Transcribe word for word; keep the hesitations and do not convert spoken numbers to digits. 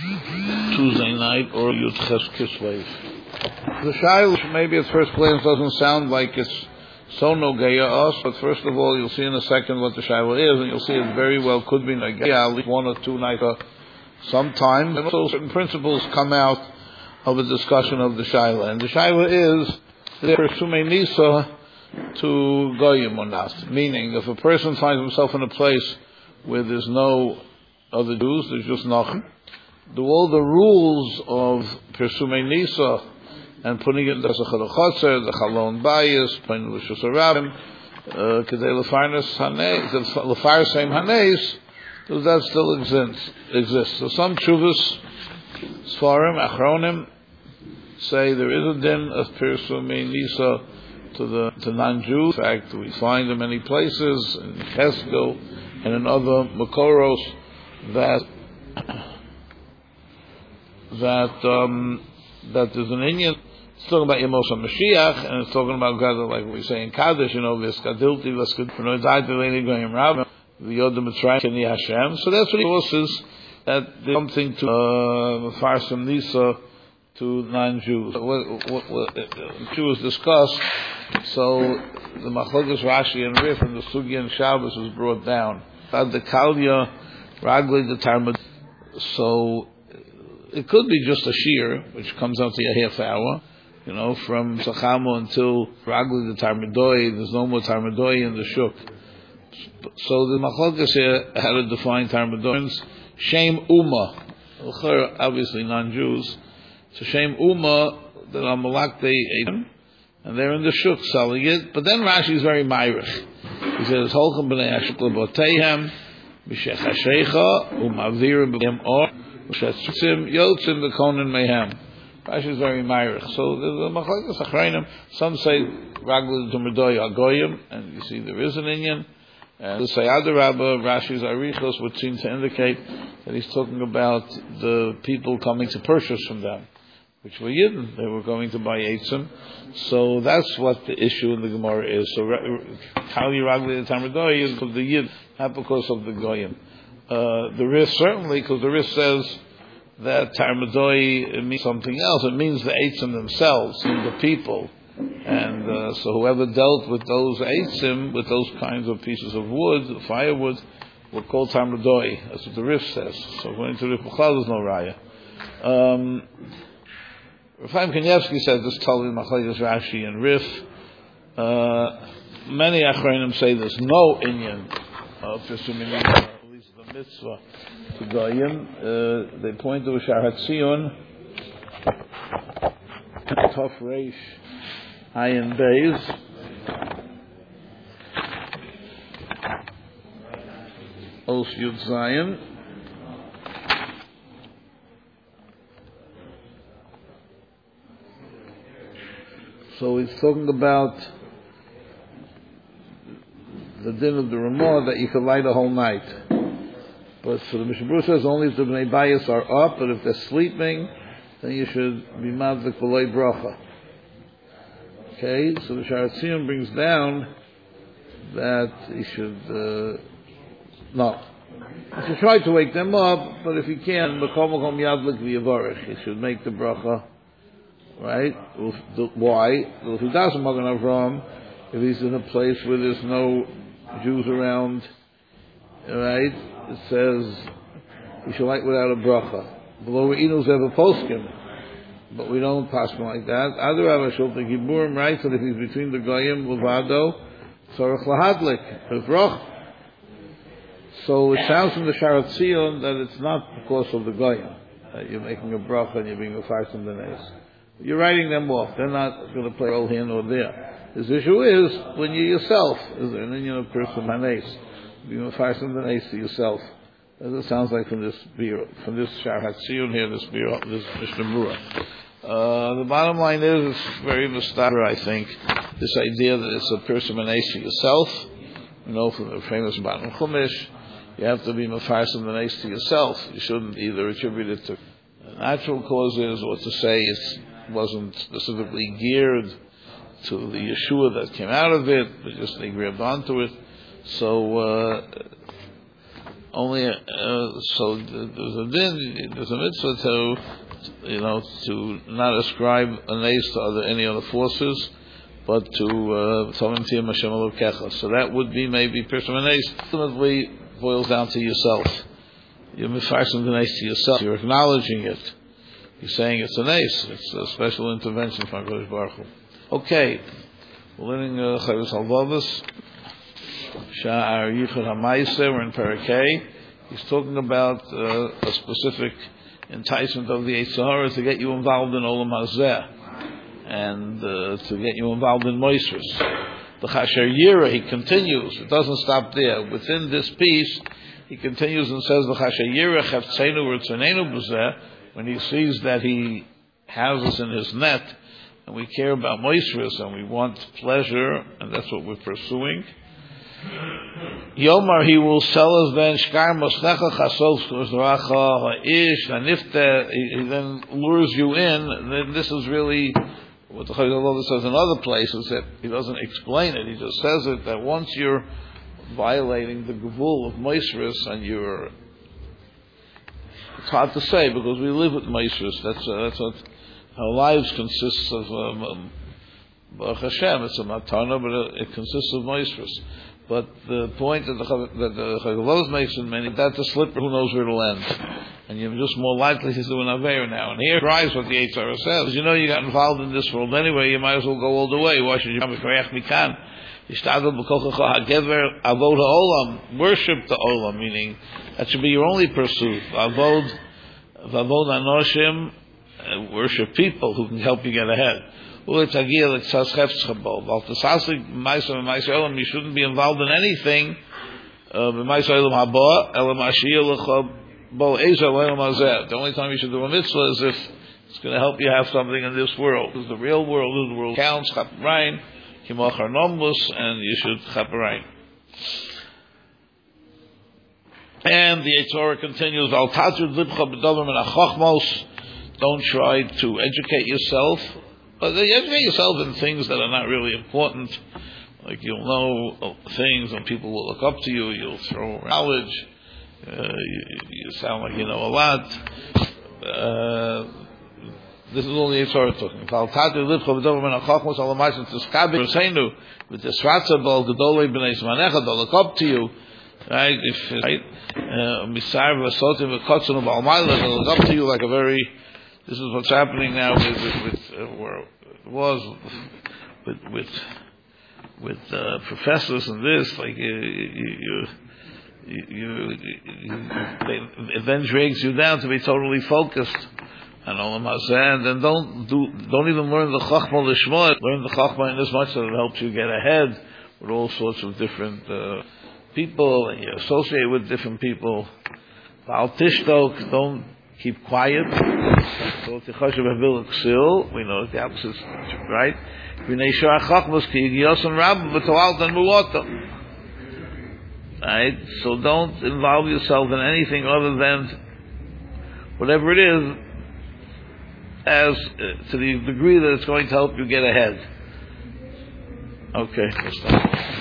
Tuesday night or Yud Ches Kislev. The Shiloh, maybe at first glance doesn't sound like it's so Nogeya us, but first of all, you'll see in a second what the Shiloh is, and you'll see it very well could be Nogeya, at least one or two nights sometime. And also certain principles come out of a discussion of the Shiloh. And the Shiloh is the Persumei Nisa to Goyim or not. Meaning, if a person finds himself in a place where there's no other Jews, there's just nothing, do all the rules of Persumei Nisa and putting it in the Chotzer, the Chalon Bayis, putting the Rishus Harabim, Kedei Lefarnes Hanes, Lefarsem Hanes, does that still exist? Exists. So some Chuvas, Sfarim, Achronim, say there is a din of Persumei Nisa to the to non-Jews. In fact, we find in many places, in Cheskel and in other Makoros, that that um, that there's an Indian. It's talking about Yemos HaMashiach, and it's talking about God, like we say in Kaddish, you know, V'eskadilti, V'eskadilti, V'eskadilti, V'eskadilti, V'yodem Mitzrayim, K'ni Hashem. So that's what he forces, that there's something to Mefarsim Nisa to non-Jews. What, what, what Jews discussed, so the Machlokes Rashi and Rif and the Sugi and Shabbos was brought down. The Kalya, Ragli, the Talmud. So it could be just a shear, which comes out to a half hour. You know, from Sachamo until Ragli the Tarmidoi, there's no more Tarmidoi in the Shuk. So the Machlokes here had to define Tarmidoians. Shem Uma, obviously non-Jews. So Shem Uma, that are Malakte Edom, and they're in the Shuk selling it. But then Rashi is very Myrich. He says, Holchem b'nei Hashukla Botehem, B'shech HaShecha, U'mavir b'hem or, B'shetzim Yotzim B'konin Mehem. Rashi is very Myrich. So the Machlokes Achrayim, some say Ragli Tumerdoy Agoyim, and you see there is an Inyan. And the Sayad Rabbah, Rashi's Arichos would seem to indicate that he's talking about the people coming to purchase from them, which were Yidden. They were going to buy Eitzim. So that's what the issue in the Gemara is. So Kali Ragli Tumerdoy is because the Yid, not because of the Goyim. Uh, the Rif certainly, because the Rif says that Tarmadoi means something else. It means the Eitzim themselves, the people. And uh, so whoever dealt with those Eitzim, with those kinds of pieces of wood, firewood, were called Tarmadoi. That's what the Rif says. So according to Rif B'chal, there's no Raya. Um, Rafaim Kanievsky says this totally Machlokes Rashi and Rif. Uh, many Achronim say there's no Inyan of Persumei Nisa, at least the mitzvah to Goyim. Uh, they point to Shar HaTzion, Tov Reish Ayin Beis, Os Yud Zayin. So he's talking about the din of the Ramah that you could lie the whole night. But for the Mishnah Berurah says only if the Bnei Bayis are up, but if they're sleeping, then you should be madlik v'loi bracha. Okay, so the Shar HaTzion brings down that you should uh, no, you should try to wake them up, but if you can, b'kol makom yadlik v'yavarech, you should make the bracha, right? Why? Well, if he doesn't Magen Avraham, if he's in a place where there's no Jews around, right? It says you should light without a bracha. Below Inus have a poskim, but we don't pass him like that. Other Avashul the Giburim, right? So if he's between the Goyim, Levado, Tzarech Lahadlik, Bevroch. So it sounds from the Shar HaTzion that it's not because of the Goyim that you're making a bracha and you're being a farsim the nes. You're writing them off. They're not going to play a role here nor there. His issue is when you yourself is an Indian of person manes, being a farsim the nes to yourself. As it sounds like from this bureau, from this Shar HaTzion here, this bureau, this Mishnah Berurah. Uh, the bottom line is, it's very mistaber, I think, this idea that it's a person manes to yourself. You know, from the famous Batim Chumash, you have to be mefarsim the nes to yourself. You shouldn't either attribute it to natural causes or to say it wasn't specifically geared to the Yeshua that came out of it, but just they grabbed onto it. So, uh, only, uh, so there's a din, there's a mitzvah to, you know, to not ascribe a nace to other, any other forces, but to, uh, so that would be maybe person a nace. Ultimately, boils down to yourself. You're mifarsim the nace to yourself. You're acknowledging it. You're saying it's a nace. It's a special intervention from HaKadosh Baruch Hu. Okay. We're learning Chovos Halevavos. Sha'ar Yichud HaMaaseh. We're in Parakeh. He's talking about uh, a specific enticement of the Yetzer Hara to get you involved in Olam Hazeh and uh, to get you involved in Moisris. The Chasher Yira, he continues. It doesn't stop there. Within this piece, he continues and says, the Chasher Yira Cheftzenu V'Rtzonenu B'Zeh, when he sees that he has us in his net, and we care about Moisris, and we want pleasure, and that's what we're pursuing. Yomar, he will sell us then, Shkar Mosnecha Chasov Skuzracha Ha'ish, Hanifte, he then lures you in. Then this is really what the Chovos Halevavos says in other places, that he doesn't explain it, he just says it, that once you're violating the Gevul of Moisris, and you're, it's hard to say, because we live with Moisris, that's, uh, that's what our lives consists of, um, um, Baruch Hashem, it's a matana, but it, it consists of Moisris. But the point that the that the Chovos Halevavos makes in many, that's a slipper, who knows where it'll end. And you're just more likely to do an Aveir now. And here drives what the Yetzer Hara says. You know you got involved in this world anyway, you might as well go all the way. Why should you come Koreach Mikan? Worship the Olam, meaning that should be your only pursuit. Avod Avod Anoshim, worship people who can help you get ahead. You shouldn't be involved in anything. Uh, the only time you should do a mitzvah is if it's going to help you have something in this world. This is the real world. This is the world counts. Chaparain, Kimachar Nomus, and you should Chaparain. And the Yetzer Hara continues, Al Tazud Libcha B'Davar Min HaChochmos. Don't try to educate yourself. But you educate yourself in things that are not really important. Like you'll know things and people will look up to you. You'll throw knowledge. Uh, you, you sound like you know a lot. Uh, this is all the Yetzer Hara talking about. With the Sratza Bal Gedolei B'nei Zmanecha, they'll look up to you. Right? If, right? Misar V'Sotim V'Kotzon V'Almayla, they'll look up to you like a very... This is what's happening now with, with, with uh, where it was with with with uh, professors and this, like you, you, you, you, you they, it then drags you down to be totally focused on Olam Hazeh, and then don't do don't even learn the Chachma Lishma. Learn the Chachma in as much that it helps you get ahead with all sorts of different uh, people, and you associate with different people. Ba'al Tishtok, don't keep quiet. So we know the opposite, right? Right? So don't involve yourself in anything other than whatever it is, as uh, to the degree that it's going to help you get ahead. Okay, let's stop.